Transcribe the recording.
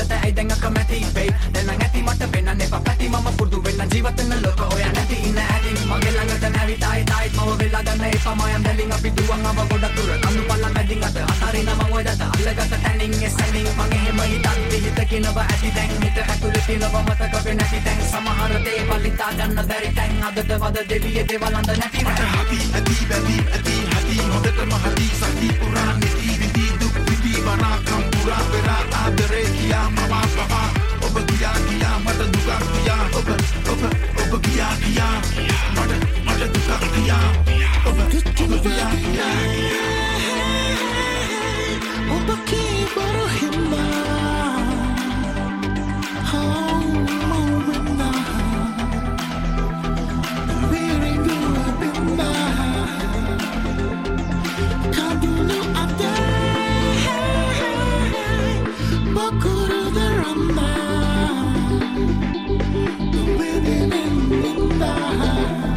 මට ඇයි දැන් අකමැති babe දැන් නම් ඇති මට වෙන්න එපා පැටි මම පුරුදු වෙන්න ජීවත් වෙන්න ලෝක ඔය නැති ඉන්න ඇති මගේ ළඟට නැවිත ආයිත් මම වෙලා ගන්න එපා මම දැලින් අපි දුවන් ආව ගොඩක් දුර කඳු පල්ලම් මැදින් අත අතරින් මම ඔය දත අල්ලගත්ත තැනින් එසැනින් මගේ එහෙම හිතත් හිත කිනවා ඇති දැන් හිත ඇතුලේ තියෙනවා මතක වෙන්නේ නැති දැන් සමහර දේවල් හිතා ගන්න බැරි දැන් අදද වද දෙවියේ දේවල් අඳ නැති මට හති ඇති හොඳටම හති සති පුරා නිති විදි දුක් විදි වනාකම් පුරා පෙරා ආදරේ කියා මම පපා ඔබ කියා මට දුකක් කියා ඔබ කියා මට දුකක් කියා ඔබ කියා ඔබ කීවරු හිම්මා Living in the